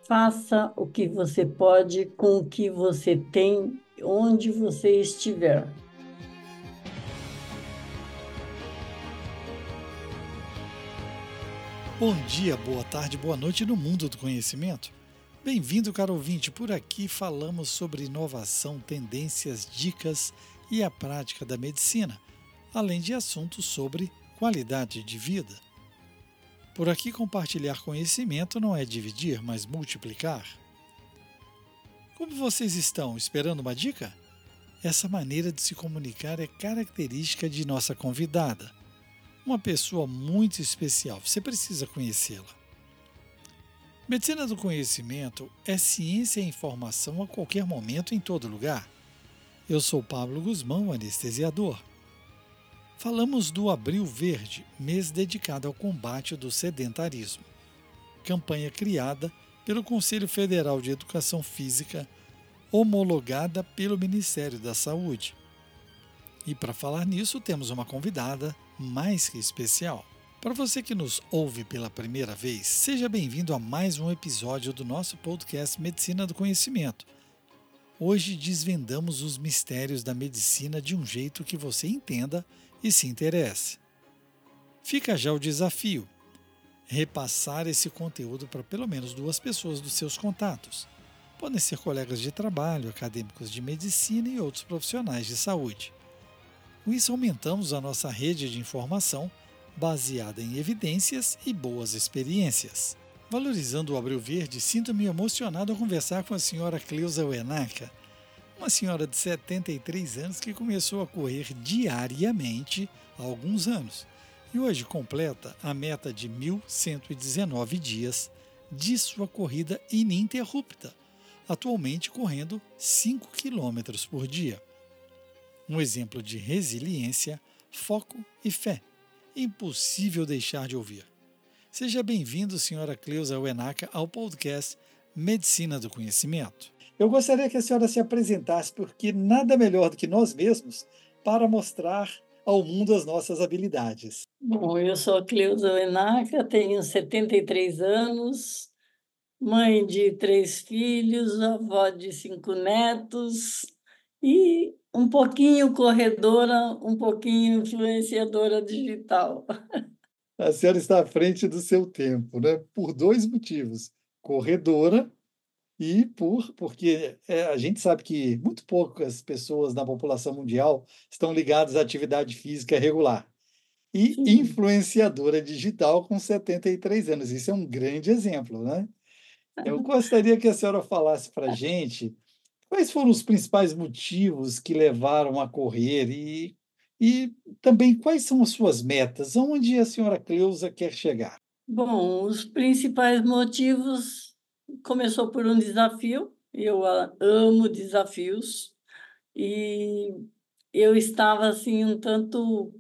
Faça o que você pode com o que você tem, onde você estiver. Bom dia, boa tarde, boa noite no mundo do conhecimento. Bem-vindo, caro ouvinte. Por aqui falamos sobre inovação, tendências, dicas e a prática da medicina, além de assuntos sobre qualidade de vida. Por aqui, compartilhar conhecimento não é dividir, mas multiplicar. Como vocês estão? Esperando uma dica? Essa maneira de se comunicar é característica de nossa convidada. Uma pessoa muito especial, você precisa conhecê-la. Medicina do conhecimento é ciência e informação a qualquer momento, em todo lugar. Eu sou Pablo Guzmão, anestesiador. Falamos do Abril Verde, mês dedicado ao combate do sedentarismo. Campanha criada pelo Conselho Federal de Educação Física, homologada pelo Ministério da Saúde. E para falar nisso, temos uma convidada mais que especial. Para você que nos ouve pela primeira vez, seja bem-vindo a mais um episódio do nosso podcast Medicina do Conhecimento. Hoje desvendamos os mistérios da medicina de um jeito que você entenda e se interesse. Fica já o desafio: repassar esse conteúdo para pelo menos 2 pessoas dos seus contatos. Podem ser colegas de trabalho, acadêmicos de medicina e outros profissionais de saúde. Com isso, aumentamos a nossa rede de informação baseada em evidências e boas experiências. Valorizando o Abril Verde, sinto-me emocionado ao conversar com a senhora Cleusa Uenaca, uma senhora de 73 anos que começou a correr diariamente há alguns anos e hoje completa a meta de 1.119 dias de sua corrida ininterrupta, atualmente correndo 5 quilômetros por dia. Um exemplo de resiliência, foco e fé. Impossível deixar de ouvir. Seja bem-vindo, senhora Cleusa Uenaca, ao podcast Medicina do Conhecimento. Eu gostaria que a senhora se apresentasse, porque nada melhor do que nós mesmos para mostrar ao mundo as nossas habilidades. Bom, eu sou a Cleusa Uenaca, tenho 73 anos, mãe de 3 filhos, avó de 5 netos e um pouquinho corredora, um pouquinho influenciadora digital. A senhora está à frente do seu tempo, né? Por 2 motivos: corredora e porque a gente sabe que muito poucas pessoas da população mundial estão ligadas à atividade física regular. E Sim. influenciadora digital com 73 anos. Isso é um grande exemplo, né? Eu gostaria que a senhora falasse para a gente quais foram os principais motivos que levaram a correr e também quais são as suas metas, aonde a senhora Cleusa quer chegar. Bom, os principais motivos começou por um desafio. Eu amo desafios e eu estava assim um tanto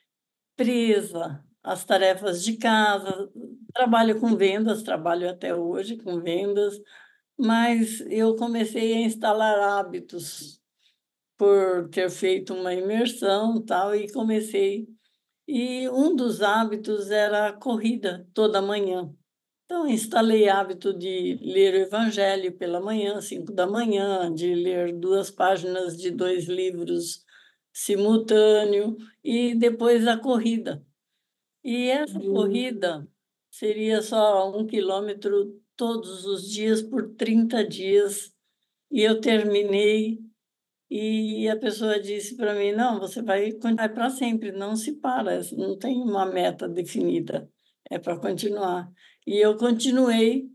presa às tarefas de casa. Trabalho com vendas, trabalho até hoje com vendas, mas eu comecei a instalar hábitos por ter feito uma imersão, tal, e comecei. E um dos hábitos era a corrida toda manhã. Então, instalei hábito de ler o Evangelho pela manhã, 5 da manhã, de ler 2 páginas de 2 livros simultâneo e depois a corrida. E essa corrida seria só 1 quilômetro todos os dias por 30 dias. E eu terminei e a pessoa disse para mim: "Não, você vai continuar para sempre, não se para, não tem uma meta definida, é para continuar". E eu continuei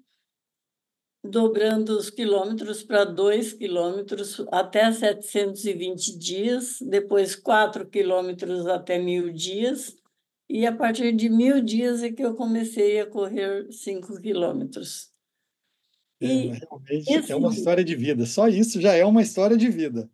dobrando os quilômetros para 2 quilômetros até 720 dias, depois 4 quilômetros até 1.000 dias, e a partir de 1.000 dias é que eu comecei a correr 5 quilômetros. E Realmente é esse uma história de vida, só isso já é uma história de vida.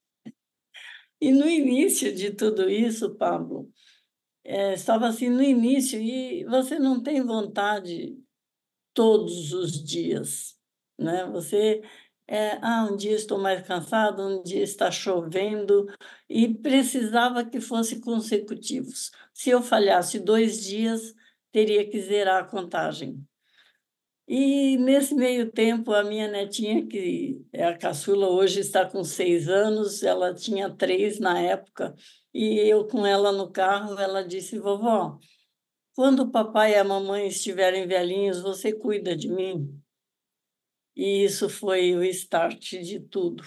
e no início de tudo isso, Pablo, estava assim no início e você não tem vontade todos os dias, né? Você, um dia estou mais cansado, um dia está chovendo, e precisava que fosse consecutivos. Se eu falhasse 2 dias, teria que zerar a contagem. E nesse meio tempo, a minha netinha, que é a caçula, hoje está com 6 anos, ela tinha 3 na época, e eu com ela no carro, ela disse: vovó, quando o papai e a mamãe estiverem velhinhos, você cuida de mim? E isso foi o start de tudo.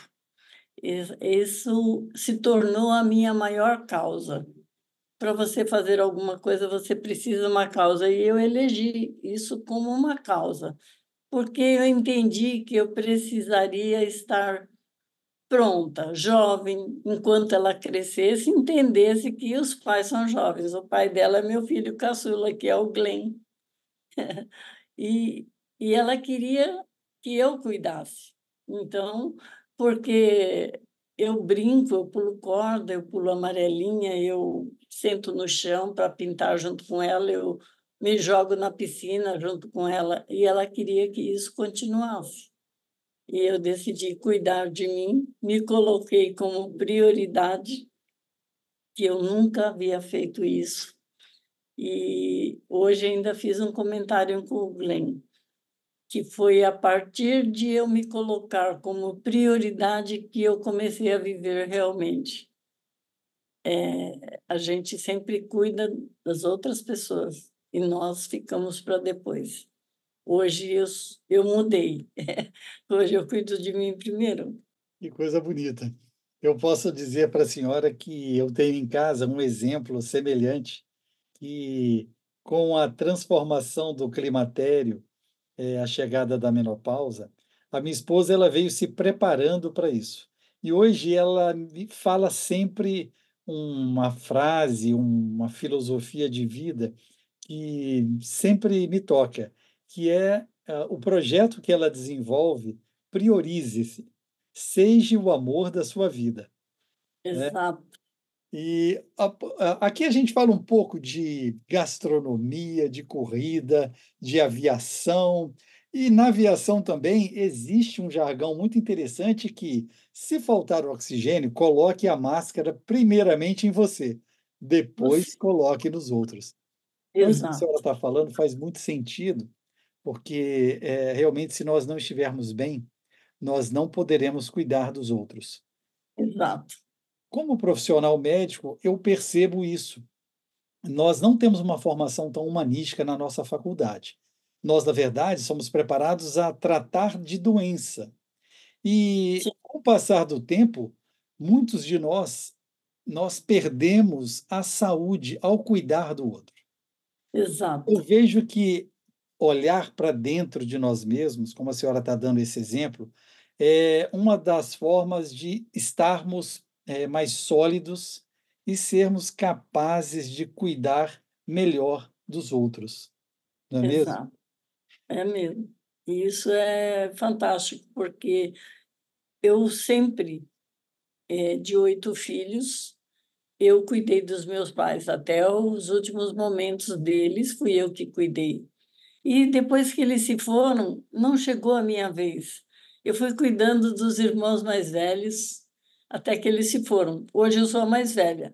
Isso se tornou a minha maior causa. Para você fazer alguma coisa, você precisa de uma causa, e eu elegi isso como uma causa, porque eu entendi que eu precisaria estar pronta, jovem, enquanto ela crescesse, entendesse que os pais são jovens. O pai dela é meu filho caçula, que é o Glenn. E ela queria que eu cuidasse. Então, porque eu brinco, eu pulo corda, eu pulo amarelinha, eu sento no chão para pintar junto com ela, eu me jogo na piscina junto com ela, e ela queria que isso continuasse. E eu decidi cuidar de mim, me coloquei como prioridade, que eu nunca havia feito isso. E hoje ainda fiz um comentário com o Glenn, que foi a partir de eu me colocar como prioridade que eu comecei a viver realmente. A gente sempre cuida das outras pessoas e nós ficamos para depois. Hoje eu mudei. Hoje eu cuido de mim primeiro. Que coisa bonita. Eu posso dizer para a senhora que eu tenho em casa um exemplo semelhante que, com a transformação do climatério, a chegada da menopausa, a minha esposa ela veio se preparando para isso. E hoje ela me fala sempre uma frase, uma filosofia de vida que sempre me toca, que é o projeto que ela desenvolve, priorize-se, seja o amor da sua vida, né? Exato, E aqui a gente fala um pouco de gastronomia, de corrida, de aviação. E na aviação também existe um jargão muito interessante que, se faltar o oxigênio, coloque a máscara primeiramente em você, depois você. coloque nos outros. Então, isso que a senhora Exato, está falando faz muito sentido, porque realmente, se nós não estivermos bem, nós não poderemos cuidar dos outros. exato, Como profissional médico, eu percebo isso. Nós não temos uma formação tão humanística na nossa faculdade. Nós, na verdade, somos preparados a tratar de doença. E, sim, com o passar do tempo, muitos de nós perdemos a saúde ao cuidar do outro. exato, Eu vejo que olhar para dentro de nós mesmos, como a senhora está dando esse exemplo, é uma das formas de estarmos, mais sólidos e sermos capazes de cuidar melhor dos outros, não é mesmo? exato. É mesmo. E isso é fantástico, porque eu sempre, de 8 filhos, eu cuidei dos meus pais até os últimos momentos deles, fui eu que cuidei. E depois que eles se foram, não chegou a minha vez. Eu fui cuidando dos irmãos mais velhos até que eles se foram. Hoje eu sou a mais velha.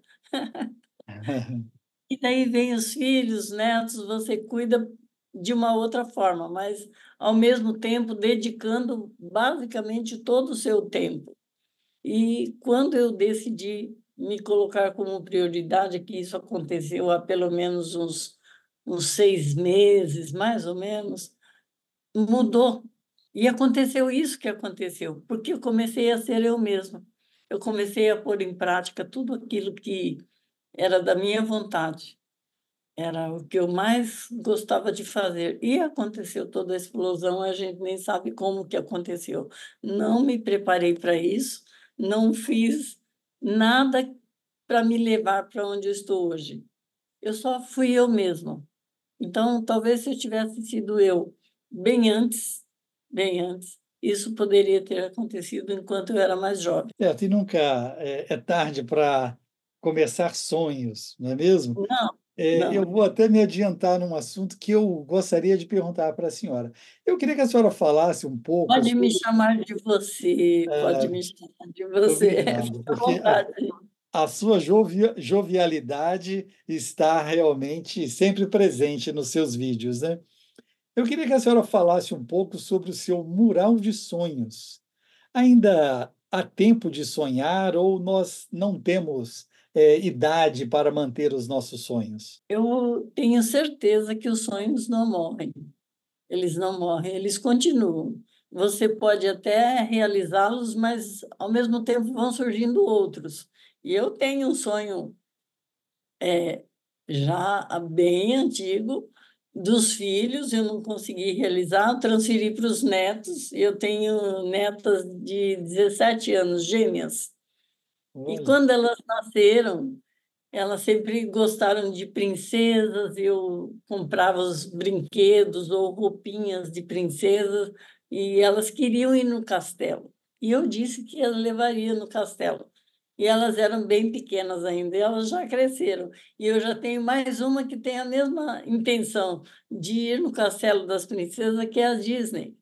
E daí vem os filhos, netos, você cuida de uma outra forma, mas ao mesmo tempo dedicando basicamente todo o seu tempo. E quando eu decidi me colocar como prioridade, que isso aconteceu há pelo menos uns 6 meses, mais ou menos, mudou. E aconteceu isso que aconteceu, porque eu comecei a ser eu mesma. Eu comecei a pôr em prática tudo aquilo que era da minha vontade. Era o que eu mais gostava de fazer. E aconteceu toda a explosão, a gente nem sabe como que aconteceu. Não me preparei para isso, não fiz nada para me levar para onde eu estou hoje. Eu só fui eu mesma. Então, talvez se eu tivesse sido eu bem antes, isso poderia ter acontecido enquanto eu era mais jovem. Certo, e nunca é tarde para começar sonhos, não é mesmo? Não, Eu não. vou até me adiantar num assunto que eu gostaria de perguntar para a senhora. Eu queria que a senhora falasse um pouco Pode me sobre. chamar de você, pode me chamar de você. Obrigado, Fica à porque vontade. a sua jovialidade está realmente sempre presente nos seus vídeos, né. Eu queria que a senhora falasse um pouco sobre o seu mural de sonhos. Ainda há tempo de sonhar ou nós não temos, idade para manter os nossos sonhos? Eu tenho certeza que os sonhos não morrem. Eles não morrem, eles continuam. Você pode até realizá-los, mas ao mesmo tempo vão surgindo outros. E eu tenho um sonho já bem antigo dos filhos, eu não consegui realizar, transferi para os netos. Eu tenho netas de 17 anos, gêmeas. E Olha. quando elas nasceram, elas sempre gostaram de princesas, eu comprava os brinquedos ou roupinhas de princesas, e elas queriam ir no castelo. E eu disse que as levaria no castelo. E elas eram bem pequenas ainda, e elas já cresceram. E eu já tenho mais uma que tem a mesma intenção de ir no Castelo das Princesas, que é a Disney.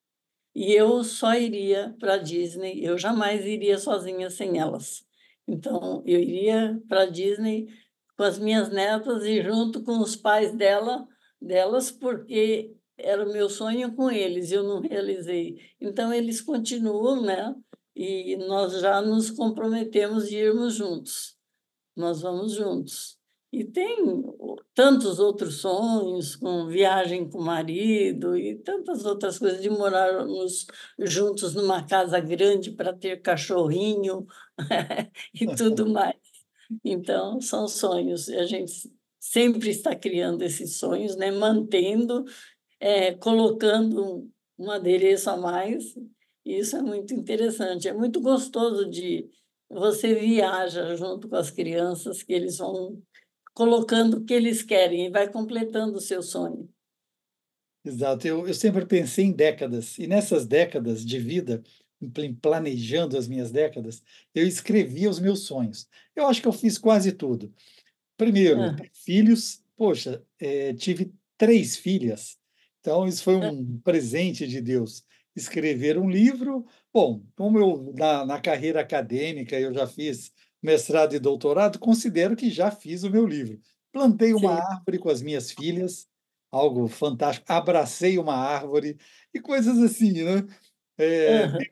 E eu só iria para a Disney, eu jamais iria sozinha sem elas. Então, eu iria para a Disney com as minhas netas e junto com os pais delas, porque era o meu sonho com eles, eu não realizei. Então, eles continuam, né? E nós já nos comprometemos de irmos juntos. Nós vamos juntos. E tem tantos outros sonhos, com viagem com o marido e tantas outras coisas, de morarmos juntos numa casa grande para ter cachorrinho e tudo mais. Então, são sonhos. E a gente sempre está criando esses sonhos, né? Mantendo, colocando um adereço a mais. E isso é muito interessante. É muito gostoso de você viaja junto com as crianças, que eles vão colocando o que eles querem e vai completando o seu sonho. Exato, eu sempre pensei em décadas, e nessas décadas de vida, planejando as minhas décadas, eu escrevia os meus sonhos. Eu acho que eu fiz quase tudo. Primeiro, Hã, ter filhos, poxa, tive 3 filhas, então isso foi hã, um presente de Deus. Escrever um livro, bom, como eu na carreira acadêmica eu já fiz mestrado e doutorado, considero que já fiz o meu livro. Plantei uma sim. árvore com as minhas filhas, algo fantástico, abracei uma árvore e coisas assim, né. Aham.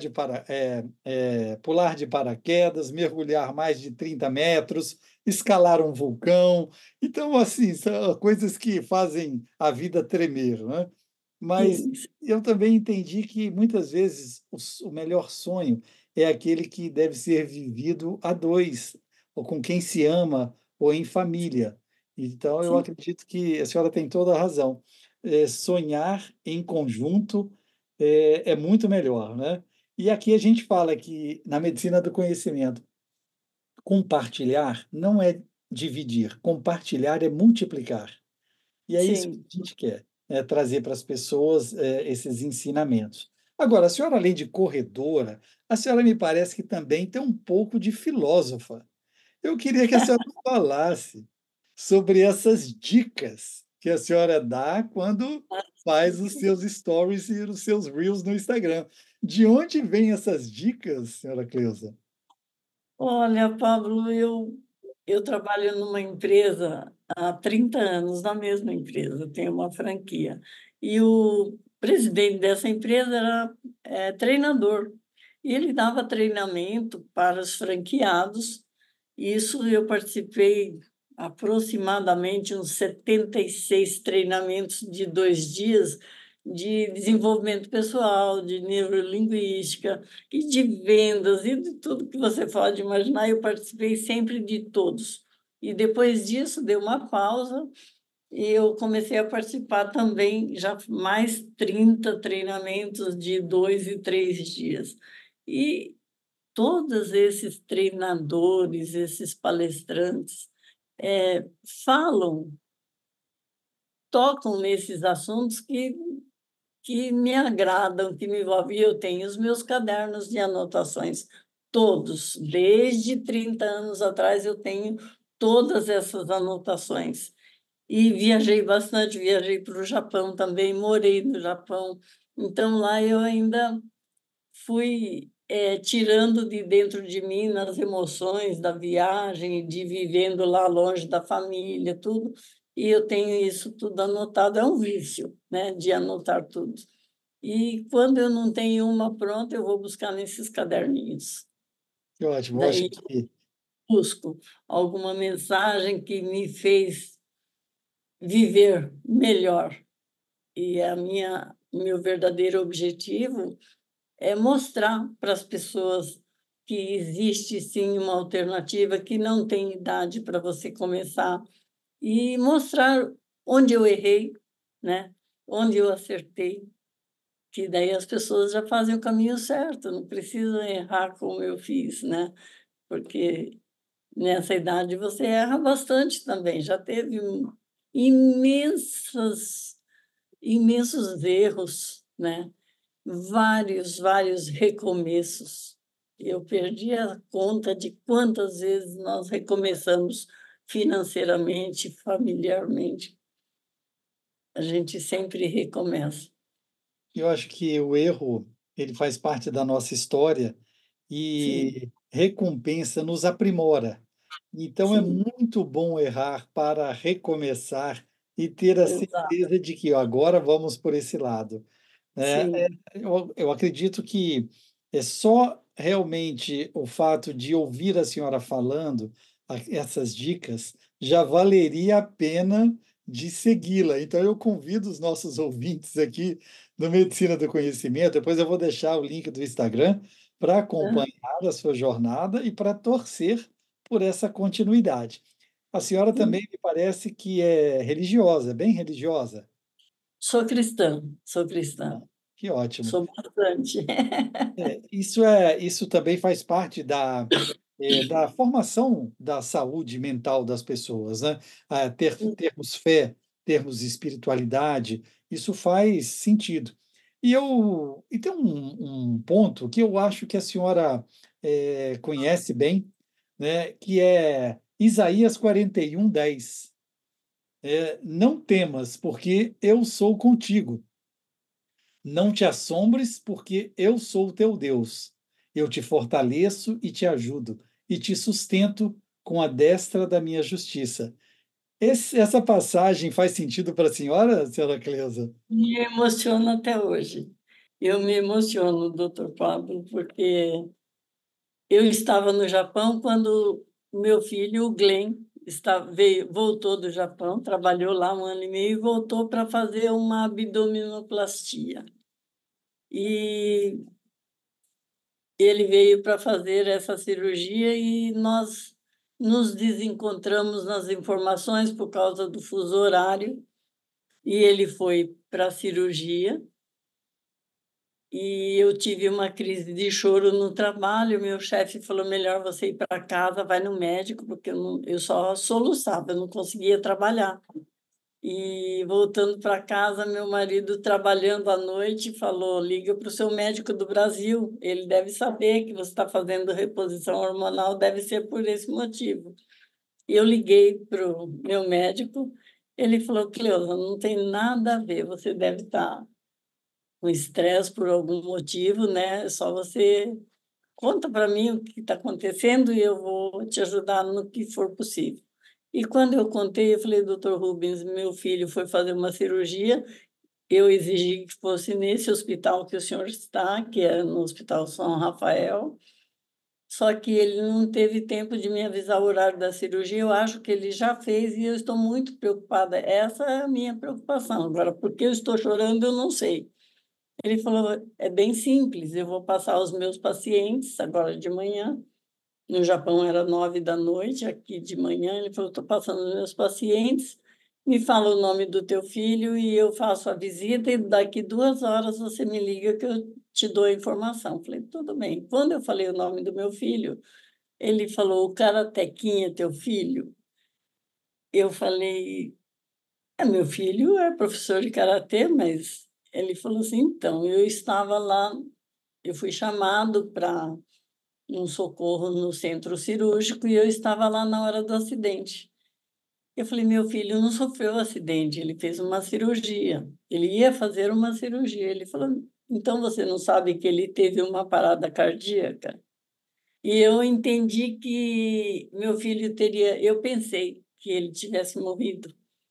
Pular de paraquedas, mergulhar mais de 30 metros, escalar um vulcão. Então, assim, são coisas que fazem a vida tremer, né. Mas Sim, eu também entendi que muitas vezes o melhor sonho é aquele que deve ser vivido a 2 ou com quem se ama, ou em família. Então eu sim, acredito que a senhora tem toda a razão. Sonhar em conjunto é muito melhor, né. E aqui a gente fala que na medicina do conhecimento, compartilhar não é dividir, compartilhar é multiplicar. E é isso que sim. a gente quer, é trazer para as pessoas, esses ensinamentos. Agora, a senhora, além de corredora, a senhora me parece que também tem um pouco de filósofa. Eu queria que a senhora falasse sobre essas dicas que a senhora dá quando faz os seus stories e os seus reels no Instagram. De onde vêm essas dicas, senhora Cleusa? Olha, Pablo, eu trabalho numa empresa há 30 anos, na mesma empresa, eu tenho uma franquia. E o presidente dessa empresa era, treinador. E ele dava treinamento para os franqueados. Isso eu participei aproximadamente uns 76 treinamentos de 2 dias de desenvolvimento pessoal, de neurolinguística e de vendas e de tudo que você pode imaginar. Eu participei sempre de todos. E depois disso deu uma pausa e eu comecei a participar também, já mais 30 treinamentos de 2 e 3 dias. E todos esses treinadores, esses palestrantes, falam, tocam nesses assuntos que me agradam, que me envolvem. E eu tenho os meus cadernos de anotações, todos, desde 30 anos atrás eu tenho todas essas anotações. E viajei bastante, viajei para o Japão também, morei no Japão. Então lá eu ainda fui, tirando de dentro de mim, nas emoções da viagem, de vivendo lá longe da família, tudo, e eu tenho isso tudo anotado, é um vício, né, de anotar tudo. E quando eu não tenho uma pronta, eu vou buscar nesses caderninhos. Que ótimo. Eu acho Daí que busco alguma mensagem que me fez viver melhor. E meu verdadeiro objetivo é mostrar para as pessoas que existe sim uma alternativa, que não tem idade para você começar, e mostrar onde eu errei, né? Onde eu acertei, que daí as pessoas já fazem o caminho certo, não precisam errar como eu fiz, né? Porque nessa idade você erra bastante também. Já teve imensas imensos erros, né? Vários recomeços. Eu perdi a conta de quantas vezes nós recomeçamos financeiramente, familiarmente. A gente sempre recomeça. eu acho que o erro, ele faz parte da nossa história Sim, e recompensa nos aprimora. Então é sim, muito bom errar para recomeçar e ter a exato. certeza de que ó, agora vamos por esse lado. Sim, Eu acredito que é só realmente o fato de ouvir a senhora falando essas dicas já valeria a pena de segui-la. Então, eu convido os nossos ouvintes aqui do Medicina do Conhecimento, depois eu vou deixar o link do Instagram para aham. acompanhar a sua jornada e para torcer por essa continuidade. A senhora também Sim. me parece que é religiosa, bem religiosa. Sou cristã, sou cristã. Que ótimo. Sou bastante. Isso também faz parte da formação da saúde mental das pessoas, né. Termos fé, termos espiritualidade, isso faz sentido. E tem um ponto que eu acho que a senhora, conhece bem, né, que é Isaías 41:10. "Não temas, porque eu sou contigo. Não te assombres, porque eu sou o teu Deus. Eu te fortaleço e te ajudo, e te sustento com a destra da minha justiça." Essa passagem faz sentido para a senhora Cleusa? Me emociona até hoje. Eu me emociono, doutor Pablo, porque eu estava no Japão quando meu filho, o Glenn, voltou do Japão, trabalhou lá 1 ano e meio e voltou para fazer uma abdominoplastia. E ele veio para fazer essa cirurgia e nós nos desencontramos nas informações por causa do fuso horário, e ele foi para a cirurgia. E eu tive uma crise de choro no trabalho. Meu chefe falou: melhor você ir para casa, vai no médico, porque eu só soluçava, eu não conseguia trabalhar. E voltando para casa, meu marido, trabalhando à noite, falou: liga para o seu médico do Brasil, ele deve saber que você está fazendo reposição hormonal, deve ser por esse motivo. E eu liguei para o meu médico, ele falou: Cleusa, não tem nada a ver, você deve estar com estresse por algum motivo, né? É só você conta para mim o que está acontecendo e eu vou te ajudar no que for possível. E quando eu contei, eu falei: doutor Rubens, meu filho foi fazer uma cirurgia, eu exigi que fosse nesse hospital que o senhor está, que é no Hospital São Rafael, só que ele não teve tempo de me avisar o horário da cirurgia. Eu acho que ele já fez e eu estou muito preocupada. Essa é a minha preocupação. Agora, por que eu estou chorando, eu não sei. Ele falou: é bem simples, eu vou passar os meus pacientes agora de manhã. No Japão era 9 da noite, aqui de manhã. Ele falou: estou passando os meus pacientes, me fala o nome do teu filho e eu faço a visita, e daqui 2 horas você me liga que eu te dou a informação. Falei: tudo bem. Quando eu falei o nome do meu filho, ele falou: o Karatequinha é teu filho? Eu falei: é, meu filho é professor de karatê, mas ele falou assim: então, eu estava lá, eu fui chamado para um socorro no centro cirúrgico e eu estava lá na hora do acidente. Eu falei: meu filho não sofreu acidente, ele fez uma cirurgia. Ele ia fazer uma cirurgia. Ele falou: então você não sabe que ele teve uma parada cardíaca? E eu entendi que meu filho teria, eu pensei que ele tivesse morrido.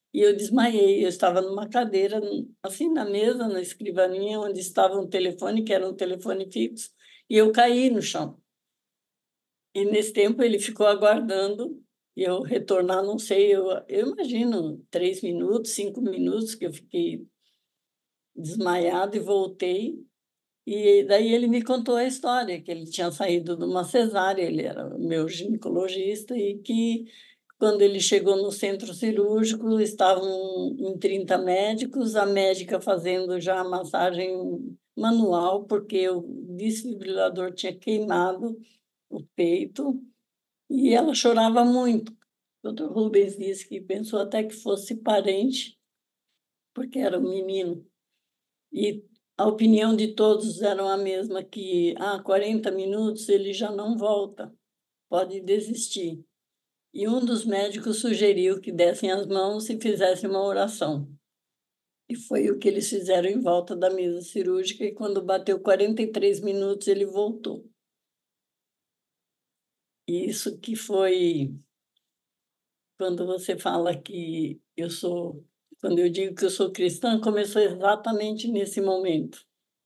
e eu desmaiei. Eu estava numa cadeira, assim, na mesa, na escrivaninha, onde estava um telefone, que era um telefone fixo, e eu caí no chão. E nesse tempo ele ficou aguardando eu retornar, não sei, eu imagino 3 minutos, 5 minutos, que eu fiquei desmaiada e voltei. E daí ele me contou a história, que ele tinha saído de uma cesárea, ele era o meu ginecologista, e que quando ele chegou no centro cirúrgico, estavam em 30 médicos, a médica fazendo já a massagem manual, porque o desfibrilador tinha queimado o peito, e ela chorava muito. O Dr. Rubens disse que pensou até que fosse parente, porque era um menino. E a opinião de todos era a mesma, que 40 minutos ele já não volta, pode desistir. E um dos médicos sugeriu que dessem as mãos e fizessem uma oração. E foi o que eles fizeram em volta da mesa cirúrgica, e quando bateu 43 minutos, ele voltou. E isso que foi, quando você fala que eu sou, quando eu digo que eu sou cristã, começou exatamente nesse momento.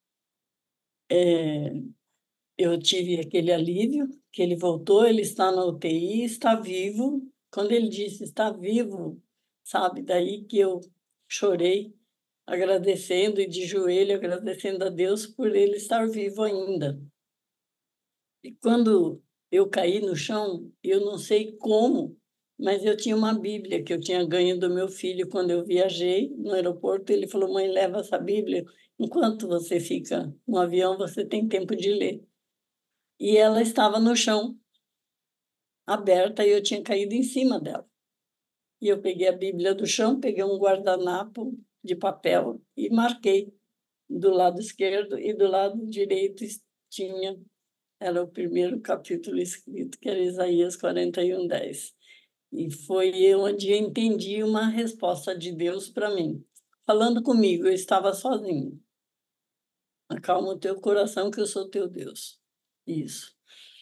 Eu tive aquele alívio, que ele voltou, ele está na UTI, está vivo. Quando ele disse está vivo, sabe, daí que eu chorei, agradecendo e de joelho, agradecendo a Deus por ele estar vivo ainda. E quando eu caí no chão, eu não sei como, mas eu tinha uma Bíblia que eu tinha ganho do meu filho quando eu viajei no aeroporto. Ele falou: mãe, leva essa Bíblia. Enquanto você fica no avião, você tem tempo de ler. E ela estava no chão, aberta, e eu tinha caído em cima dela. E eu peguei a Bíblia do chão, peguei um guardanapo de papel e marquei do lado esquerdo, e do lado direito tinha, era o primeiro capítulo escrito, que era Isaías 41:10. E foi onde eu entendi uma resposta de Deus para mim, falando comigo. Eu estava sozinho. Acalma o teu coração, que eu sou teu Deus. Isso.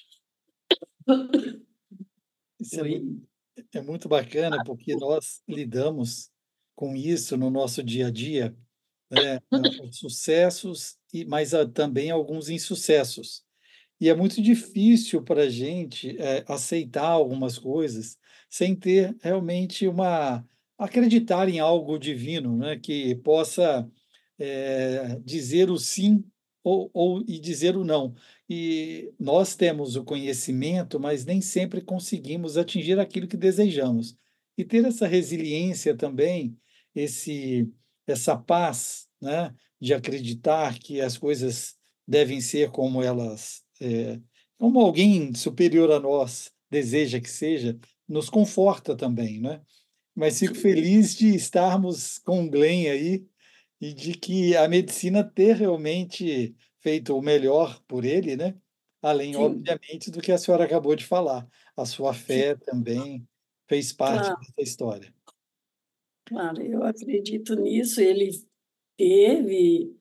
Isso Foi. é muito bacana, porque nós lidamos com isso no nosso dia a dia, né, os sucessos mas também alguns insucessos. E é muito difícil para a gente, aceitar algumas coisas sem ter realmente acreditar em algo divino, né, que possa, dizer o sim e dizer o não. E nós temos o conhecimento, mas nem sempre conseguimos atingir aquilo que desejamos. E ter essa resiliência também, esse essa paz, né, de acreditar que as coisas devem ser como elas, como alguém superior a nós deseja que seja, nos conforta também, né. Mas fico feliz de estarmos com o Glenn aí e de que a medicina ter realmente feito o melhor por ele, né, além, Sim, obviamente, do que a senhora acabou de falar. A sua sim, fé também fez parte claro, dessa história. claro, eu acredito nisso. Ele teve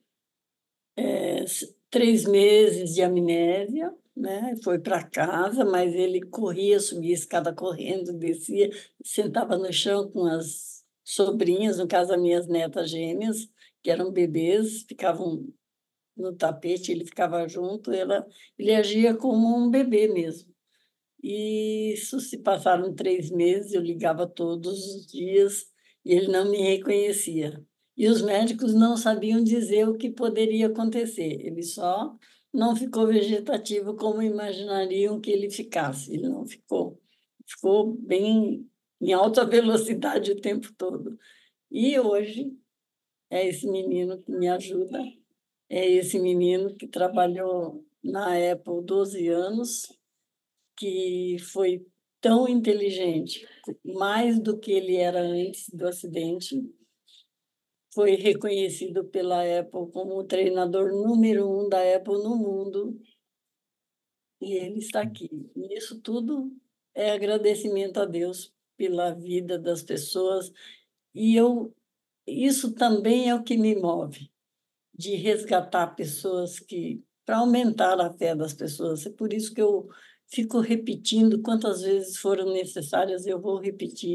3 meses de amnésia, né? Foi para casa, mas ele corria, subia a escada correndo, descia, sentava no chão com as sobrinhas, no caso, as minhas netas gêmeas, que eram bebês, ficavam no tapete, ele ficava junto, ele agia como um bebê mesmo. E isso se passaram 3 meses, eu ligava todos os dias e ele não me reconhecia. E os médicos não sabiam dizer o que poderia acontecer. Ele só não ficou vegetativo como imaginariam que ele ficasse. Ele não ficou. Ficou bem em alta velocidade o tempo todo. E hoje é esse menino que me ajuda, é esse menino que trabalhou na Apple 12 anos, que foi tão inteligente, mais do que ele era antes do acidente. Foi reconhecido pela Apple como o treinador número 1 da Apple no mundo, e ele está aqui. E isso tudo é agradecimento a Deus pela vida das pessoas, e isso também é o que me move, de resgatar pessoas, que para aumentar a fé das pessoas. É por isso que eu fico repetindo quantas vezes foram necessárias, eu vou repetir.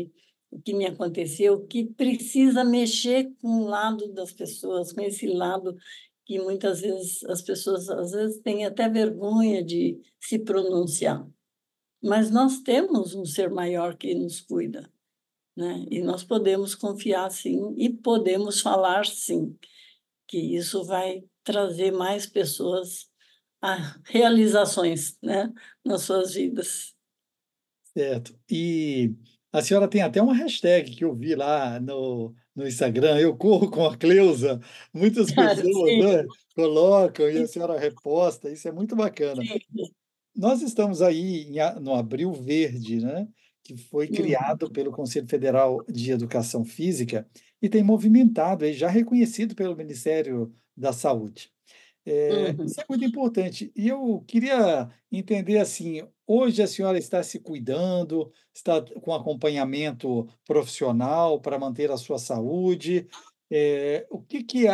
o que me aconteceu, que precisa mexer com o lado das pessoas, com esse lado que muitas vezes as pessoas às vezes têm até vergonha de se pronunciar. Mas nós temos um ser maior que nos cuida, né? E nós podemos confiar sim e podemos falar sim, que isso vai trazer mais pessoas a realizações, né, nas suas vidas. Certo. E a senhora tem até uma hashtag que eu vi lá no Instagram, "Eu corro com a Cleusa", muitas pessoas, Sim, né, colocam e a senhora reposta, isso é muito bacana. sim. Nós estamos aí no Abril Verde, né, que foi Uhum, criado pelo Conselho Federal de Educação Física e tem movimentado, aí já reconhecido pelo Ministério da Saúde. uhum. Isso é muito importante. E eu queria entender, assim, hoje a senhora está se cuidando, está com acompanhamento profissional para manter a sua saúde? O que que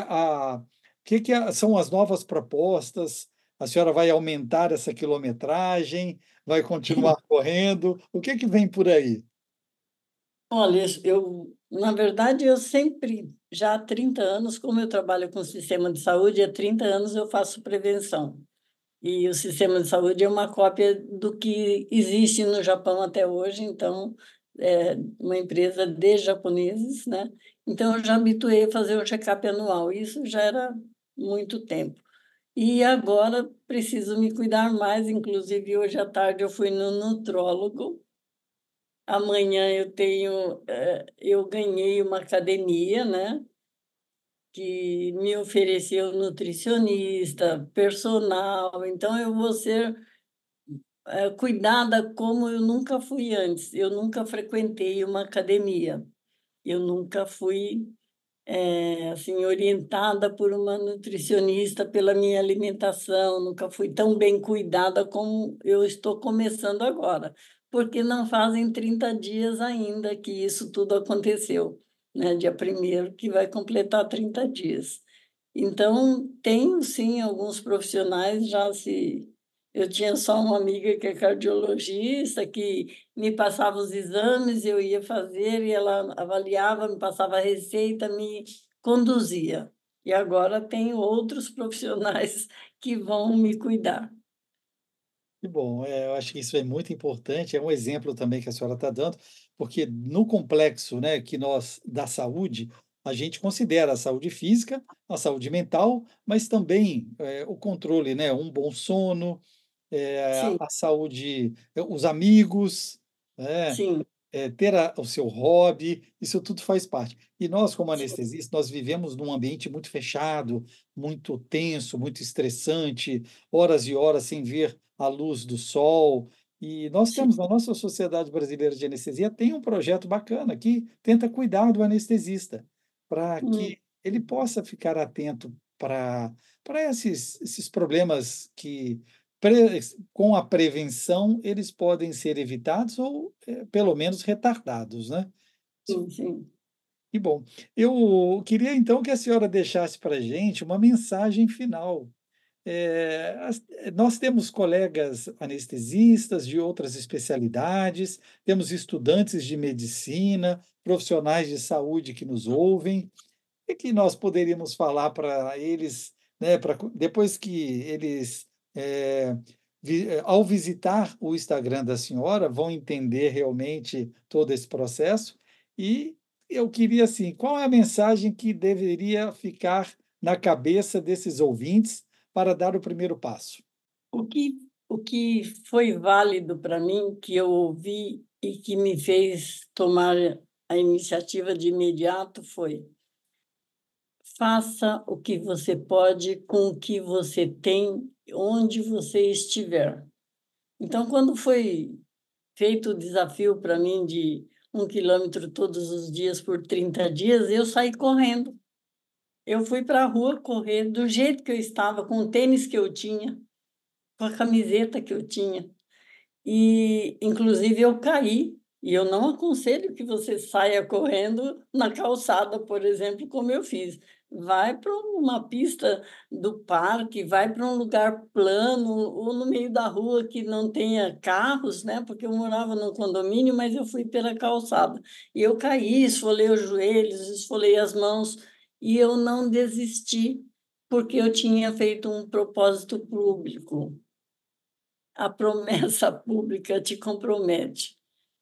são as novas propostas? A senhora vai aumentar essa quilometragem? Vai continuar correndo? O que que vem por aí? Olha, na verdade, eu sempre, já há 30 anos, como eu trabalho com o sistema de saúde, há 30 anos eu faço prevenção. E o sistema de saúde é uma cópia do que existe no Japão até hoje, então, é uma empresa de japoneses, né? Então, eu já habituei a fazer o check-up anual, isso já era muito tempo. E agora preciso me cuidar mais, inclusive hoje à tarde eu fui no nutrólogo. Amanhã eu ganhei uma academia, né, que me ofereceu nutricionista, personal, então eu vou ser, cuidada como eu nunca fui antes. Eu nunca frequentei uma academia, eu nunca fui, assim, orientada por uma nutricionista pela minha alimentação, nunca fui tão bem cuidada como eu estou começando agora, porque não fazem 30 dias ainda que isso tudo aconteceu, né, dia 1º que vai completar 30 dias. Então, tenho sim alguns profissionais já se eu tinha só uma amiga que é cardiologista, que me passava os exames, eu ia fazer e ela avaliava, me passava a receita, me conduzia. E agora tenho outros profissionais que vão me cuidar. Que bom, eu acho que isso é muito importante, é um exemplo também que a senhora está dando, porque no complexo, né, que nós da saúde, a gente considera a saúde física, a saúde mental, mas também, o controle, né, um bom sono, Sim, a saúde, os amigos, né, sim, ter o seu hobby, isso tudo faz parte. E nós, como anestesistas, nós vivemos num ambiente muito fechado, muito tenso, muito estressante, horas e horas sem ver a luz do sol. E nós sim, temos, na nossa Sociedade Brasileira de Anestesia, tem um projeto bacana que tenta cuidar do anestesista, para hum, que ele possa ficar atento para esses problemas que com a prevenção, eles podem ser evitados ou, pelo menos retardados, né. sim, sim. Que bom. Eu queria então que a senhora deixasse para a gente uma mensagem final. Nós temos colegas anestesistas de outras especialidades, temos estudantes de medicina, profissionais de saúde que nos ouvem. O que nós poderíamos falar para eles, né, depois que eles, ao visitar o Instagram da senhora, vão entender realmente todo esse processo. E eu queria, assim, qual é a mensagem que deveria ficar na cabeça desses ouvintes para dar o primeiro passo? O que foi válido para mim, que eu ouvi e que me fez tomar a iniciativa de imediato foi: faça o que você pode com o que você tem, onde você estiver. Então, quando foi feito o desafio para mim de 1 quilômetro todos os dias por 30 dias, eu saí correndo. Eu fui para a rua correr do jeito que eu estava, com o tênis que eu tinha, com a camiseta que eu tinha. E, inclusive, eu caí, e eu não aconselho que você saia correndo na calçada, por exemplo, como eu fiz. vai para uma pista do parque, vai para um lugar plano ou no meio da rua que não tenha carros, né? Porque eu morava num condomínio, mas eu fui pela calçada. E eu caí, esfolei os joelhos, esfolei as mãos, e eu não desisti, porque eu tinha feito um propósito público. A promessa pública te compromete.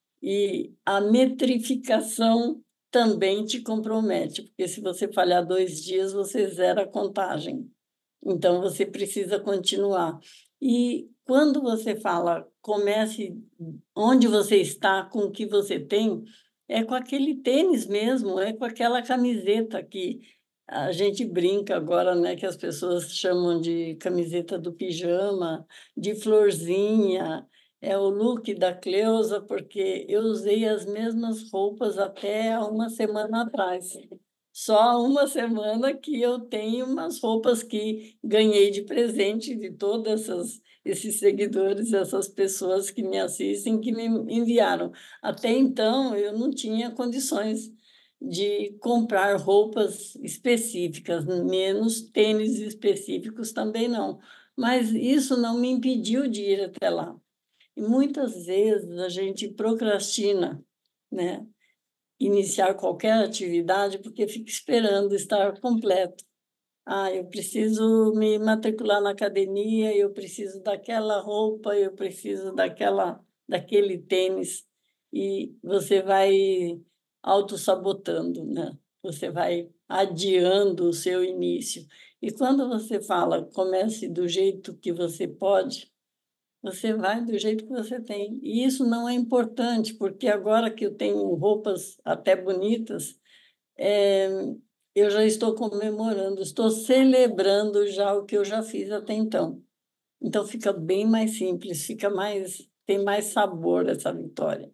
E a metrificação também te compromete, porque se você falhar 2 dias, você zera a contagem. Então, você precisa continuar. E quando você fala, comece onde você está, com o que você tem, é com aquele tênis mesmo, é com aquela camiseta que a gente brinca agora, né, que as pessoas chamam de camiseta do pijama, de florzinha, é o look da Cleusa, porque eu usei as mesmas roupas até há uma semana atrás. Só há uma semana que eu tenho umas roupas que ganhei de presente de todas esses seguidores, essas pessoas que me assistem, que me enviaram. Até então, eu não tinha condições de comprar roupas específicas, menos tênis específicos também não. Mas isso não me impediu de ir até lá. E muitas vezes a gente procrastina, né, iniciar qualquer atividade porque fica esperando estar completo. Ah, eu preciso me matricular na academia, eu preciso daquela roupa, eu preciso daquele tênis, e você vai autossabotando, né? Você vai adiando o seu início. E quando você fala, comece do jeito que você pode, você vai do jeito que você tem. E isso não é importante, porque agora que eu tenho roupas até bonitas, eh, eu já estou comemorando, estou celebrando já o que eu já fiz até então. Então fica bem mais simples, tem mais sabor essa vitória.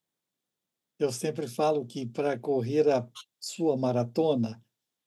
Eu sempre falo que para correr a sua maratona,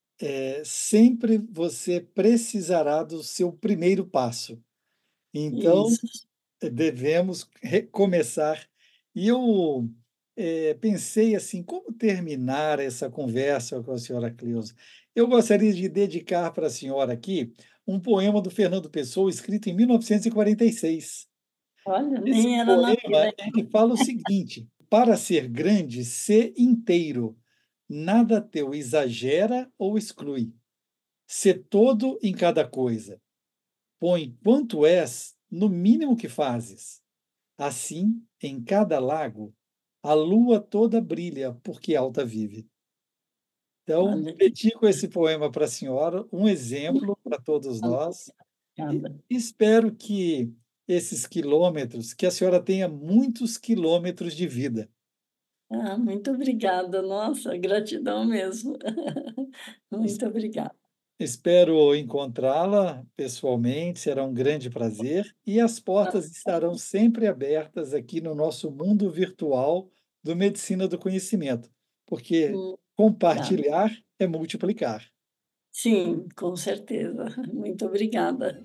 sempre você precisará do seu primeiro passo. Então, Isso. devemos recomeçar. E eu, pensei assim, como terminar essa conversa com a senhora Cleusa? Eu gostaria de dedicar para a senhora aqui um poema do Fernando Pessoa, escrito em 1946. Olha, Esse nem era poema, nascida. ele fala o seguinte: "Para ser grande, sê inteiro, nada teu exagera ou exclui. Sê todo em cada coisa. Põe quanto és no mínimo que fazes. Assim, em cada lago, a lua toda brilha, porque alta vive." Então, Olha, dedico esse poema para a senhora, um exemplo para todos nós, e obrigada. espero que esses quilômetros, que a senhora tenha muitos quilômetros de vida. Ah, muito obrigada. Nossa, gratidão mesmo. Es Muito obrigada. Espero encontrá-la pessoalmente, será um grande prazer, e as portas estarão sempre abertas aqui no nosso mundo virtual do Medicina do Conhecimento, porque Obrigada. compartilhar é multiplicar. Sim, com certeza. Muito obrigada.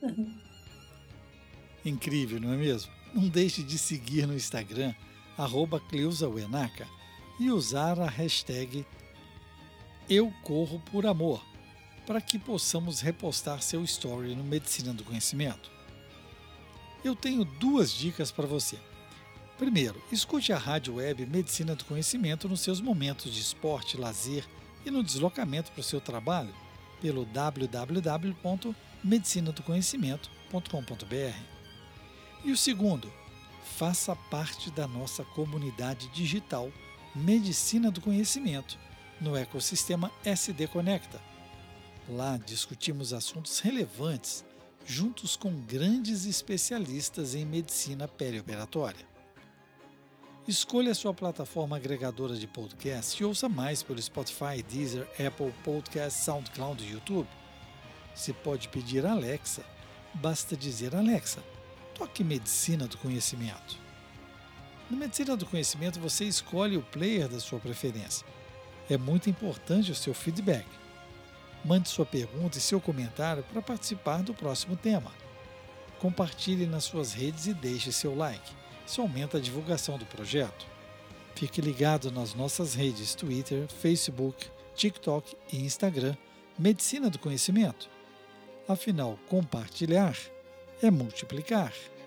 Incrível, não é mesmo? Não deixe de seguir no Instagram, @CleusaWenaka, e usar a hashtag #EuCorroPorAmor, para que possamos repostar seu story no Medicina do Conhecimento. Eu tenho 2 dicas para você. Primeiro, escute a rádio web Medicina do Conhecimento nos seus momentos de esporte, lazer e no deslocamento para o seu trabalho pelo www.medicinadoconhecimento.com.br. E o segundo, faça parte da nossa comunidade digital Medicina do Conhecimento no ecossistema SD Conecta. Lá discutimos assuntos relevantes juntos com grandes especialistas em medicina perioperatória. Escolha a sua plataforma agregadora de podcast e ouça mais pelo Spotify, Deezer, Apple Podcasts, SoundCloud e YouTube. Você pode pedir a Alexa, basta dizer: Alexa, toque Medicina do Conhecimento. No Medicina do Conhecimento você escolhe o player da sua preferência. É muito importante o seu feedback. Mande sua pergunta e seu comentário para participar do próximo tema. Compartilhe nas suas redes e deixe seu like. Isso aumenta a divulgação do projeto. Fique ligado nas nossas redes Twitter, Facebook, TikTok e Instagram medicina do conhecimento. Afinal, compartilhar é multiplicar.